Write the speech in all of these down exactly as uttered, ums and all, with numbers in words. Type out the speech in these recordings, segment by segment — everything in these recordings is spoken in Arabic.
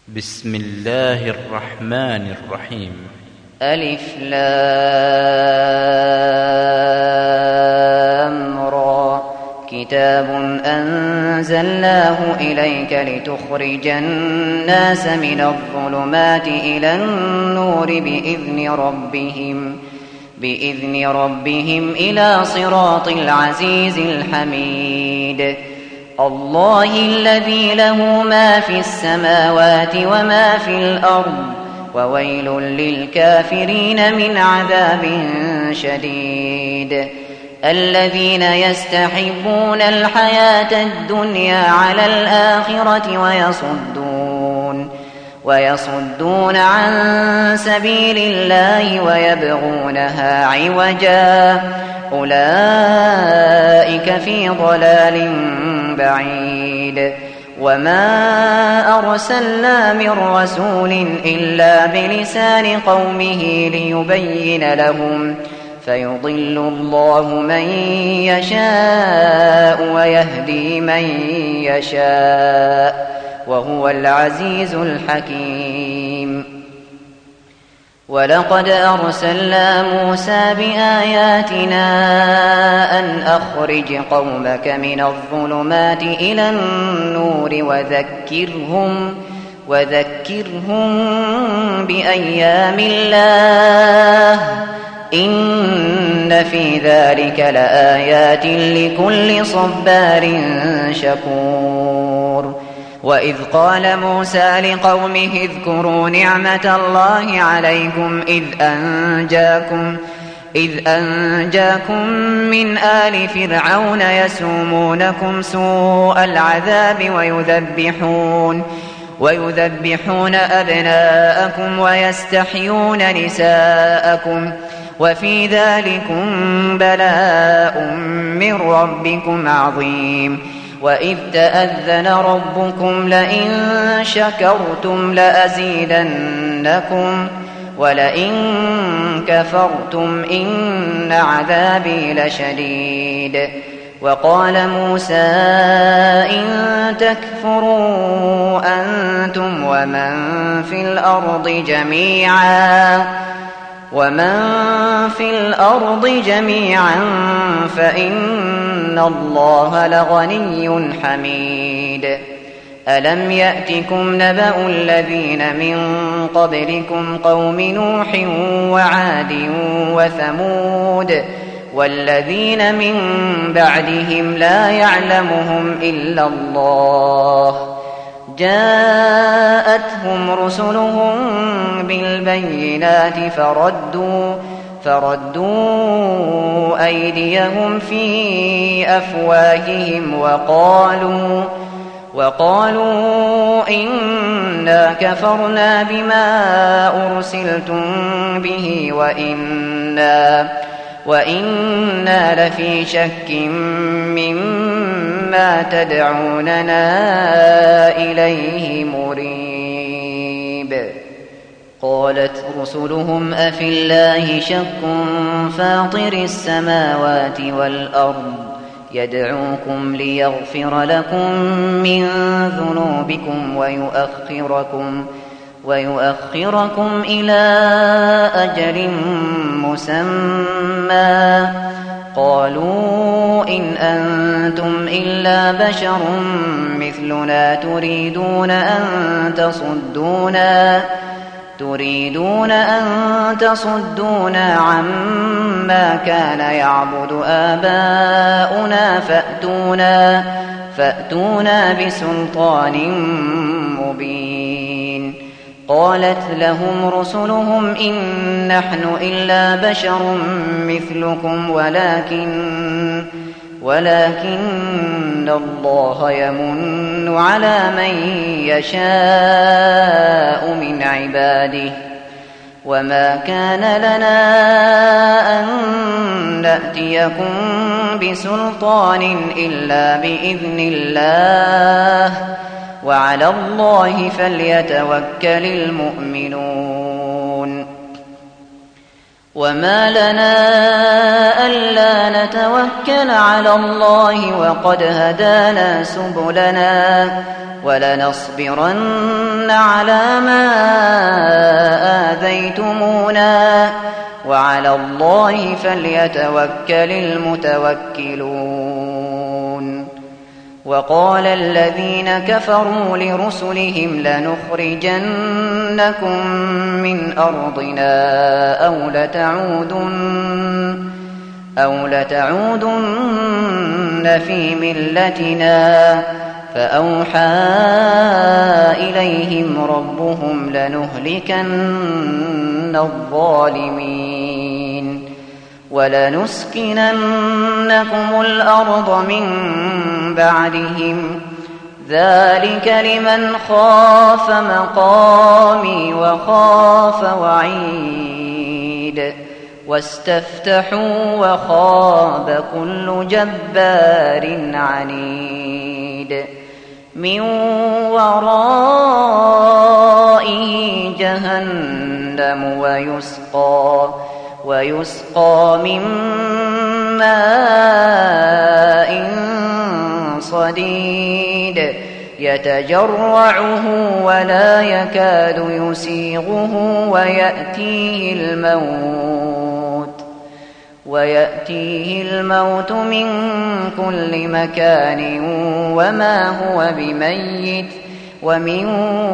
بسم الله الرحمن الرحيم. ألف لام را كتاب أنزلناه إليك لتخرج الناس من الظلمات إلى النور بإذن ربهم بإذن ربهم إلى صراط العزيز الحميد. الله الذي له ما في السماوات وما في الأرض وويل للكافرين من عذاب شديد. الذين يستحبون الحياة الدنيا على الآخرة ويصدون ويصدون عن سبيل الله ويبغونها عوجا أولئك في ضلال بعيد. وما أرسلنا من رسول إلا بلسان قومه ليبين لهم فيضل الله من يشاء ويهدي من يشاء وهو العزيز الحكيم. ولقد أرسلنا موسى بآياتنا أن أخرج قومك من الظلمات إلى النور وذكرهم وذكرهم بأيام الله إن في ذلك لآيات لكل صبار شكور. وإذ قال موسى لقومه اذكروا نعمة الله عليكم إذ أنجاكم إذ أنجاكم من آل فرعون يسومونكم سوء العذاب ويذبحون ويذبحون أبناءكم ويستحيون نساءكم وفي ذلكم بلاء من ربكم عظيم. وإذ تأذن ربكم لئن شكرتم لأزيدنكم ولئن كفرتم إن عذابي لشديد. وقال موسى إن تكفروا أنتم ومن في الأرض جميعا ومن في الأرض جميعا فإن الله لغني حميد. ألم يأتكم نبأ الذين من قبلكم قوم نوح وعاد وثمود والذين من بعدهم لا يعلمهم إلا الله جاءتهم رسلهم بالبينات فردوا فردوا أيديهم في أفواههم وقالوا وقالوا إنا كفرنا بما أرسلتم به وإنا وإنا لفي شك مما تدعوننا إليه مريب. قالت رسلهم أفي الله شك فاطر السماوات والأرض يدعوكم ليغفر لكم من ذنوبكم ويؤخركم ويؤخركم إلى أجل مسمى قالوا إن أنتم إلا بشر مثلنا تريدون أن تصدونا تريدون أن تصدونا عما كان يعبد آباؤنا فأتونا فأتونا بسلطان مبين. قالت لهم رسلهم إن نحن إلا بشر مثلكم ولكن ولكن الله يمن على من يشاء من عباده وما كان لنا أن نأتيكم بسلطان إلا بإذن الله وعلى الله فليتوكل المؤمنون. وما لنا ألا نتوكل على الله وقد هدانا سبلنا ولنصبرن على ما آذيتمونا وعلى الله فليتوكل المتوكلون. وقال الذين كفروا لرسلهم لنخرجنكم من أرضنا أو لتعودن, أو لتعودن في ملتنا فأوحى إليهم ربهم لنهلكن الظالمين ولنسكننكم الأرض من بعدهم ذلك لمن خاف مقامي وخاف وعيد واستفتحوا وخاب كل جبار عنيد من ورائه جهنم ويسقى ويسقى من ماء صديد يتجرعه ولا يكاد يسيغه ويأتيه الموت ويأتيه الموت من كل مكان وما هو بميت ومن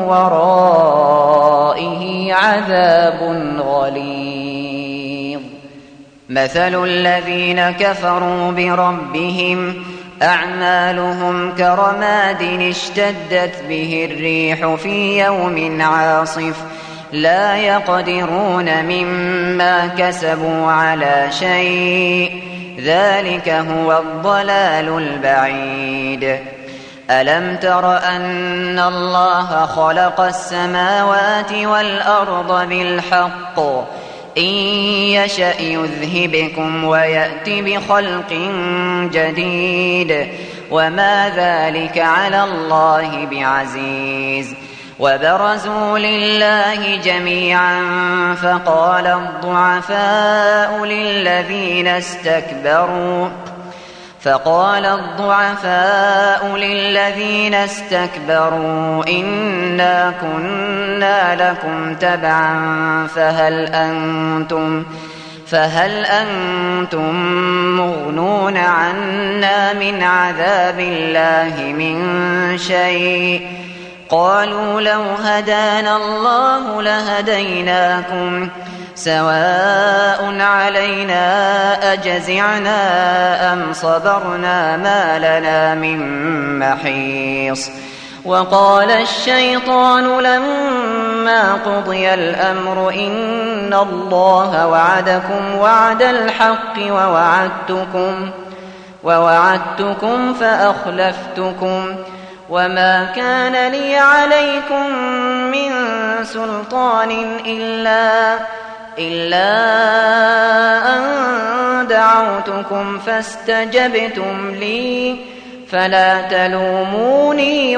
ورائه عذاب غليظ. مثل الذين كفروا بربهم أعمالهم كرماد اشتدت به الريح في يوم عاصف لا يقدرون مما كسبوا على شيء ذلك هو الضلال البعيد. ألم تر أن الله خلق السماوات والأرض بالحق إن يشأ يذهبكم ويأت بخلق جديد وما ذلك على الله بعزيز. وبرزوا لله جميعا فقال الضعفاء للذين استكبروا فقال الضعفاء للذين استكبروا إنا كنا لكم تبعا فهل أنتم فهل أنتم مغنون عنا من عذاب الله من شيء قالوا لو هدانا الله لهديناكم سواء علينا أجزعنا أم صبرنا ما لنا من محيص. وقال الشيطان لما قضي الأمر إن الله وعدكم وعد الحق ووعدتكم, ووعدتكم فأخلفتكم وما كان لي عليكم من سلطان إلا إلا أن دعوتكم فاستجبتم لي فلا تلوموني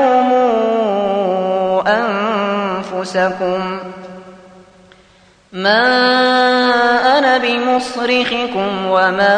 ولوموا أنفسكم ما أنا بمصرخكم وما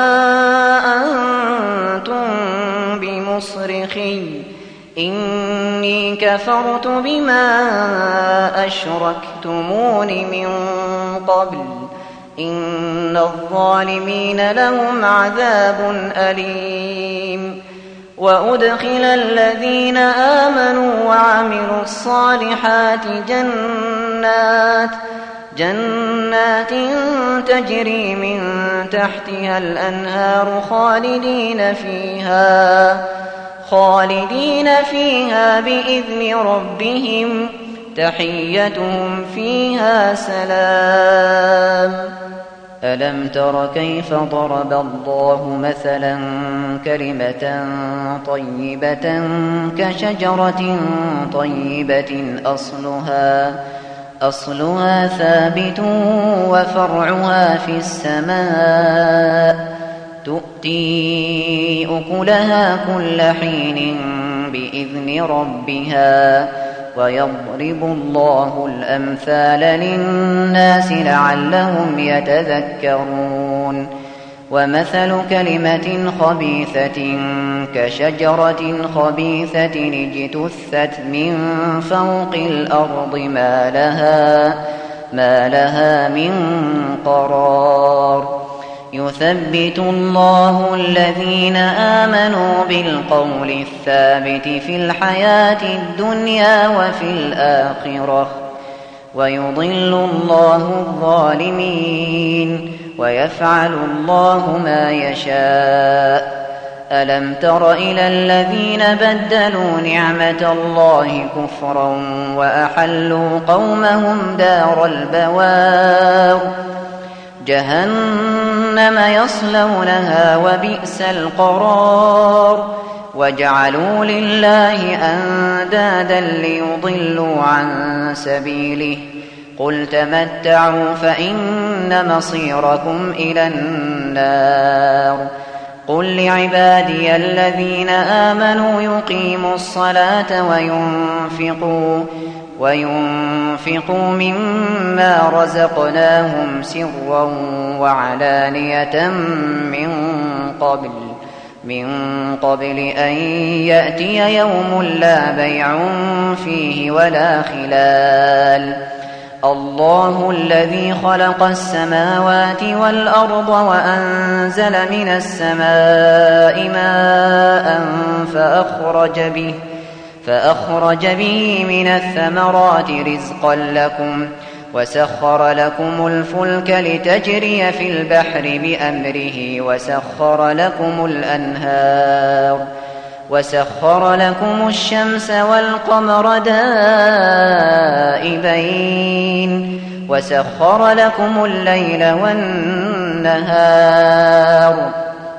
أنتم بمصرخي إني كفرت بما أشركتمون من قبل إن الظالمين لهم عذاب أليم. وأدخل الذين آمنوا وعملوا الصالحات جنات جنات تجري من تحتها الأنهار خالدين فيها خالدين فيها بإذن ربهم تحيتهم فيها سلام. ألم تر كيف ضرب الله مثلا كلمة طيبة كشجرة طيبة أصلها أصلها ثابت وفرعها في السماء تؤتي أكلها كل حين بإذن ربها ويضرب الله الأمثال للناس لعلهم يتذكرون ومثل كلمة خبيثة كشجرة خبيثة اجتثت من فوق الأرض ما لها, ما لها من قرار يثبت الله الذين آمنوا بالقول الثابت في الحياة الدنيا وفي الآخرة ويضل الله الظالمين ويفعل الله ما يشاء ألم تر إلى الذين بدلوا نعمة الله كفرا وأحلوا قومهم دار البوار جهنم يصلونها وبئس القرار وجعلوا لله أندادا ليضلوا عن سبيله قل تمتعوا فإن مصيركم إلى النار قل لعبادي الذين آمنوا يقيموا الصلاة وينفقوا وينفقوا مما رزقناهم سرا وعلانية من قبل من قبل أن يأتي يوم لا بيع فيه ولا خلال الله الذي خلق السماوات والأرض وأنزل من السماء ماء فأخرج به فأخرج به من الثمرات رزقا لكم وسخر لكم الفلك لتجري في البحر بأمره وسخر لكم الأنهار وسخر لكم الشمس والقمر دائبين وسخر لكم الليل والنهار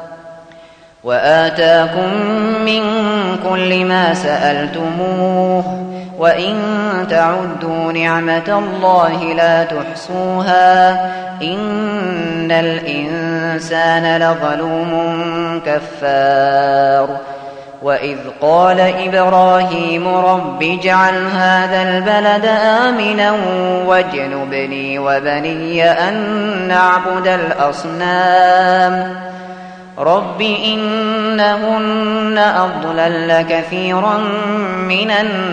وآتاكم من كل ما سألتموه وإن تعدوا نعمة الله لا تحصوها إن الإنسان لظلوم كفار وإذ قال إبراهيم رب اجعل هذا البلد آمنا واجنبني وبني أن نعبد الأصنام رب إنهن أضللن كثيرا من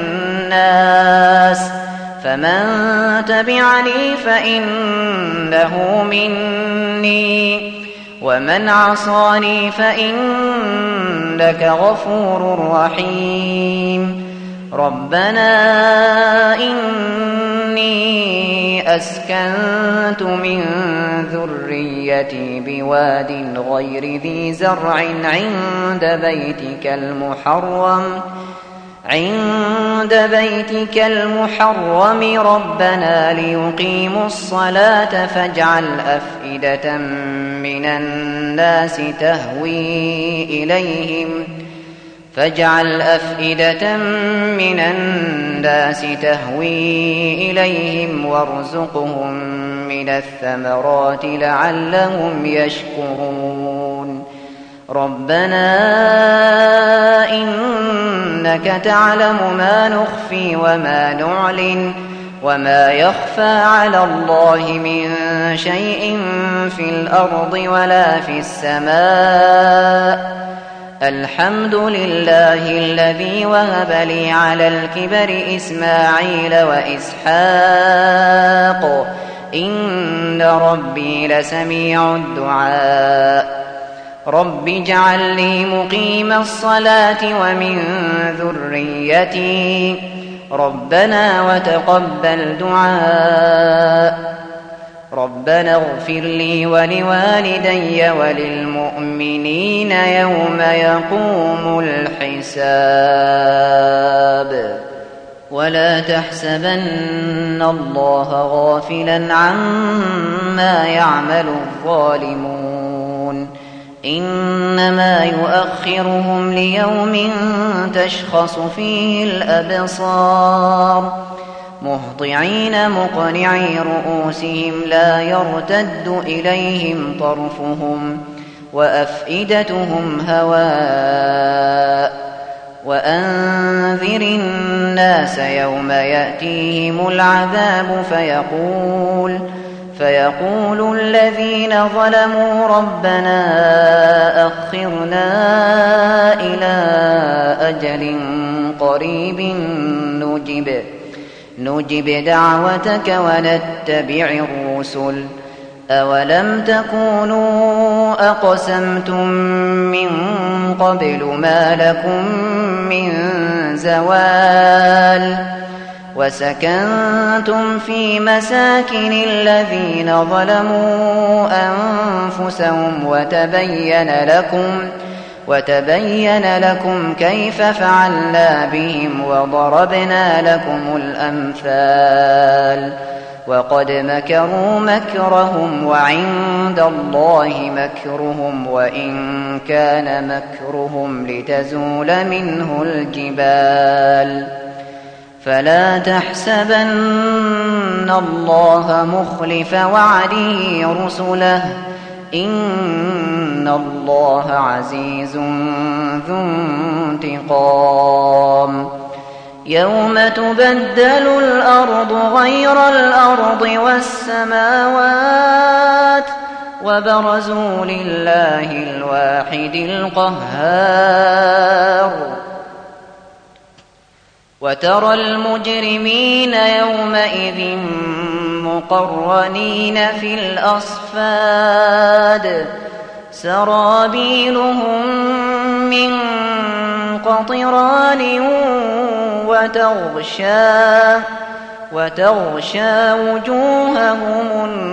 الناس فمن تبعني فإنه مني ومن عصاني فإنك غفور رحيم ربنا إني أسكنت من ذريتي بواد غير ذي زرع عند بيتك المحرم عند بيتك المحرم ربنا ليقيموا الصلاة فاجعل أفئدة من الناس تهوي إليهم فاجعل أفئدة من الناس تهوي إليهم وارزقهم من الثمرات لعلهم يشكرون ربنا إنك تعلم ما نخفي وما نعلن وما يخفى على الله من شيء في الأرض ولا في السماء الحمد لله الذي وهب لي على الكبر إسماعيل وإسحاق إن ربي لسميع الدعاء رب اجعل لي مقيم الصلاة ومن ذريتي ربنا وتقبل دعاء ربنا اغفر لي ولوالدي وللمؤمنين يوم يقوم الحساب ولا تحسبن الله غافلا عما يعمل الظالمون إنما يؤخرهم ليوم تشخص فيه الأبصار مهطعين مقنعي رؤوسهم لا يرتد إليهم طرفهم وأفئدتهم هواء وأنذر الناس يوم يأتيهم العذاب فيقول فيقول الذين ظلموا ربنا أخرنا إلى أجل قريب نجب نجب دعوتك ونتبع الرسل أولم تكونوا أقسمتم من قبل ما لكم من زوال وسكنتم في مساكن الذين ظلموا أنفسهم وتبين لكم وتبين لكم كيف فعلنا بهم وضربنا لكم الأمثال وقد مكروا مكرهم وعند الله مكرهم وإن كان مكرهم لتزول منه الجبال فلا تحسبن الله مخلف وعده رسله إن الله عزيز ذو انتقام يوم تبدل الأرض غير الأرض والسماوات وبرزوا لله الواحد القهار وترى المجرمين يومئذ مقرنين في الأصفاد سرابيلهم من قطران وتغشى وتغشى وجوههم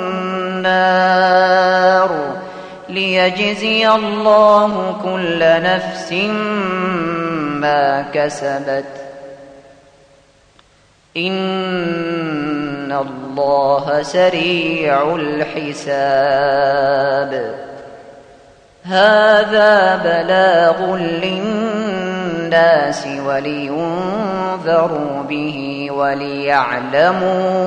النار ليجزي الله كل نفس ما كسبت إن الله سريع الحساب هذا بلاغ للناس ولينذروا به وليعلموا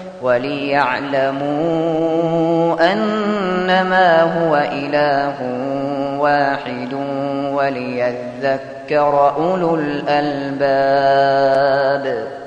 وليعلموا أنما هو إله واحد وليذكر أولو الألباب.